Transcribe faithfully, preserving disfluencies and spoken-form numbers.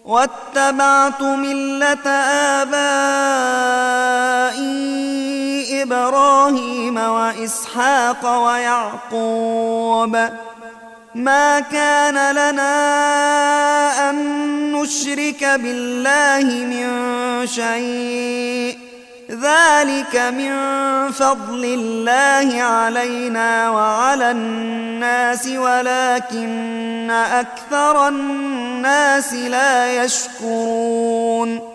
واتبعت ملة آبائي إبراهيم وإسحاق ويعقوب ما كان لنا أن نشرك بالله من شيء ذلك من فضل الله علينا وعلى الناس ولكن أكثر الناس لا يشكرون